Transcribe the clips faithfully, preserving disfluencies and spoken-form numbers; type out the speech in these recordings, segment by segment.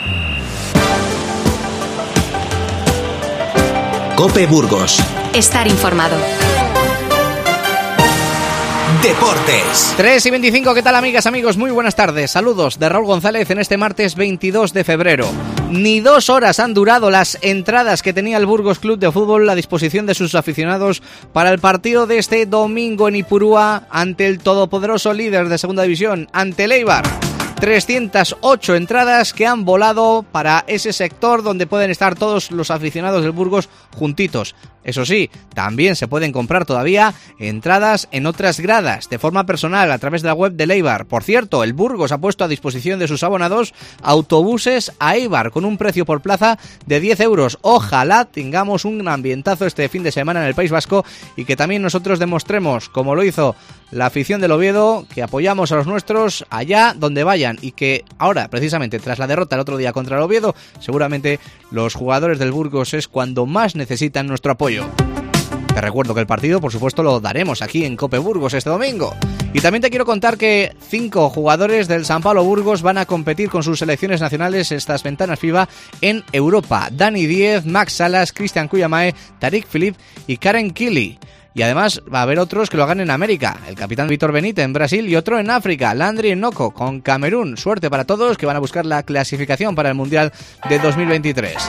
COPE Burgos. Estar informado. Deportes. tres y veinticinco, ¿qué tal, amigas, amigos? Muy buenas tardes. Saludos de Raúl González en este martes veintidós de febrero. Ni dos horas han durado las entradas que tenía el Burgos Club de Fútbol a disposición de sus aficionados para el partido de este domingo en Ipurúa ante el todopoderoso líder de Segunda División, ante el Eibar. trescientas ocho entradas que han volado para ese sector donde pueden estar todos los aficionados del Burgos juntitos. Eso sí, también se pueden comprar todavía entradas en otras gradas, de forma personal, a través de la web del Eibar. Por cierto, el Burgos ha puesto a disposición de sus abonados autobuses a Eibar con un precio por plaza de diez euros. Ojalá tengamos un ambientazo este fin de semana en el País Vasco y que también nosotros demostremos, como lo hizo la afición del Oviedo, que apoyamos a los nuestros allá donde vayan y que ahora, precisamente tras la derrota el otro día contra el Oviedo, seguramente los jugadores del Burgos es cuando más necesitan nuestro apoyo. Te recuerdo que el partido, por supuesto, lo daremos aquí en COPE Burgos este domingo. Y también te quiero contar que cinco jugadores del San Pablo Burgos van a competir con sus selecciones nacionales estas ventanas FIFA en Europa. Dani Díez, Max Salas, Cristian Cuyamae, Tariq Philippe y Karen Kili. Y además va a haber otros que lo hagan en América. El capitán Víctor Benítez en Brasil y otro en África, Landry Nnoko con Camerún. Suerte para todos que van a buscar la clasificación para el Mundial de dos mil veintitrés.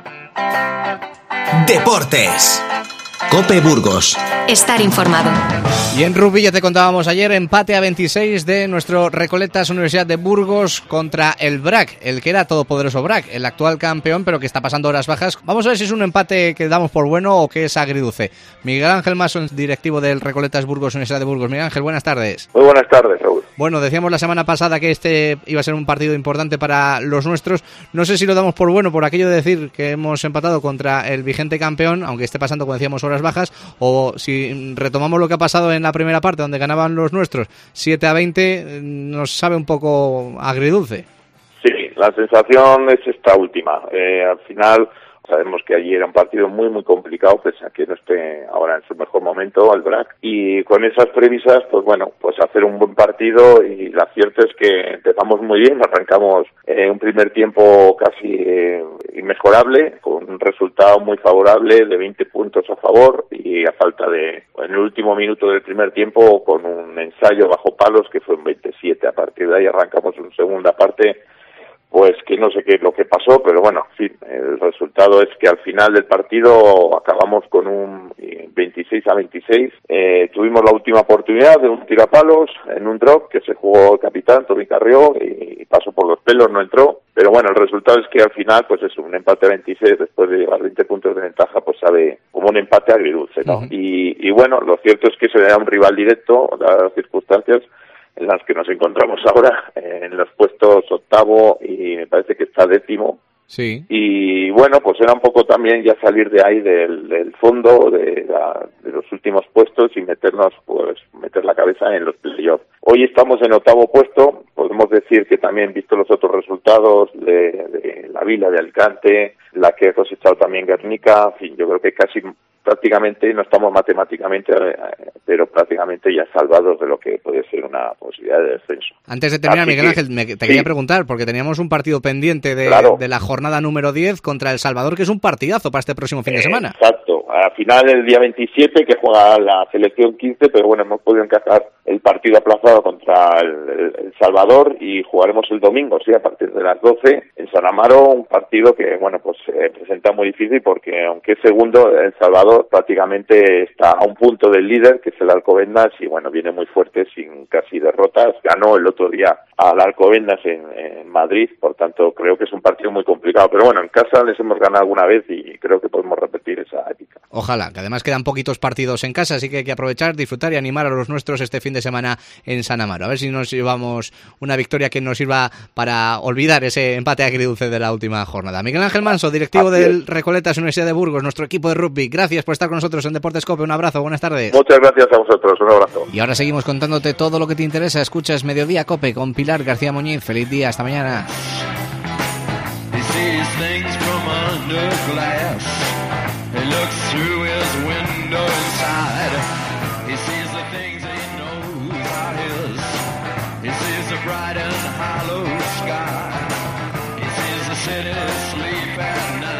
Deportes. COPE Burgos. Estar informado. Y en rugby ya te contábamos ayer, empate a veintiséis de nuestro Recoletas Universidad de Burgos contra el B R A C, el que era todopoderoso B R A C, el actual campeón, pero que está pasando horas bajas. Vamos a ver si es un empate que damos por bueno o que es agridulce. Miguel Ángel Mason, directivo del Recoletas Burgos Universidad de Burgos. Miguel Ángel, buenas tardes. Muy buenas tardes, Raúl. Bueno, decíamos la semana pasada que este iba a ser un partido importante para los nuestros. No sé si lo damos por bueno por aquello de decir que hemos empatado contra el vigente campeón, aunque esté pasando, como decíamos, horas bajas, o si retomamos lo que ha pasado en la primera parte donde ganaban los nuestros siete a veinte, nos sabe un poco agridulce. Sí, la sensación es esta última. Eh, al final sabemos que allí era un partido muy muy complicado, pese a que no esté ahora en su mejor momento el B R A C, y con esas premisas, pues bueno, pues hacer un buen partido, y lo cierto es que empezamos muy bien, arrancamos eh, un primer tiempo casi eh, inmejorable, con un resultado muy favorable de veinte puntos a favor, y a falta de, en el último minuto del primer tiempo, con un ensayo bajo palos que fue un veintisiete. A partir de ahí arrancamos una segunda parte, pues que no sé qué es lo que pasó, pero bueno, en fin, el resultado es que al final del partido acabamos con un veintiséis a veintiséis. Eh, tuvimos la última oportunidad de un tirapalos en un drop que se jugó el capitán, Tommy Carrió, y pasó por los pelos, no entró. Pero bueno, el resultado es que al final, pues es un empate a veintiséis, después de llevar veinte puntos de ventaja, pues sabe como un empate agridulce, ¿no? Uh-huh. Y, y bueno, lo cierto es que se le da un rival directo, dadas las circunstancias en las que nos encontramos ahora, en los puestos octavo y me parece que está décimo. Sí. Y bueno, pues era un poco también ya salir de ahí del, del fondo de, la, de los últimos puestos y meternos, pues meter la cabeza en los playoffs. Hoy estamos en octavo puesto, podemos decir que también, visto los otros resultados de, de la Vila de Alicante, la que ha cosechado también Guernica, en fin, yo creo que casi prácticamente, no estamos matemáticamente, pero prácticamente ya salvados de lo que puede ser una posibilidad de descenso. Antes de terminar, Así Miguel que, Ángel, me, te sí. quería preguntar, porque teníamos un partido pendiente de, Claro. de la jornada número diez contra El Salvador, que es un partidazo para este próximo fin de semana. Exacto, al final el día veintisiete que juega la selección quince, pero bueno, hemos podido encajar el partido aplazado contra el, el, el Salvador y jugaremos el domingo, sí, a partir de las doce en San Amaro, un partido que, bueno, pues se eh, presenta muy difícil porque aunque es segundo, El Salvador prácticamente está a un punto del líder, que es el Alcobendas, y bueno, viene muy fuerte sin casi derrotas. Ganó el otro día al Alcobendas en, en Madrid, por tanto creo que es un partido muy complicado, pero bueno, en casa les hemos ganado alguna vez y creo que podemos repetir esa épica. Ojalá, que además quedan poquitos partidos en casa, así que hay que aprovechar, disfrutar y animar a los nuestros este fin de semana en San Amaro. A ver si nos llevamos una victoria que nos sirva para olvidar ese empate agridulce de la última jornada. Miguel Ángel Manso, directivo Así del es. Recoletas Universidad de Burgos, nuestro equipo de rugby. Gracias por estar con nosotros en Deportes COPE. Un abrazo, buenas tardes. Muchas gracias a vosotros, un abrazo. Y ahora seguimos contándote todo lo que te interesa. Escuchas Mediodía COPE con Pilar García Muñiz. Feliz día, hasta mañana. He sees a bright and hollow sky. He sees the city, sleep at night.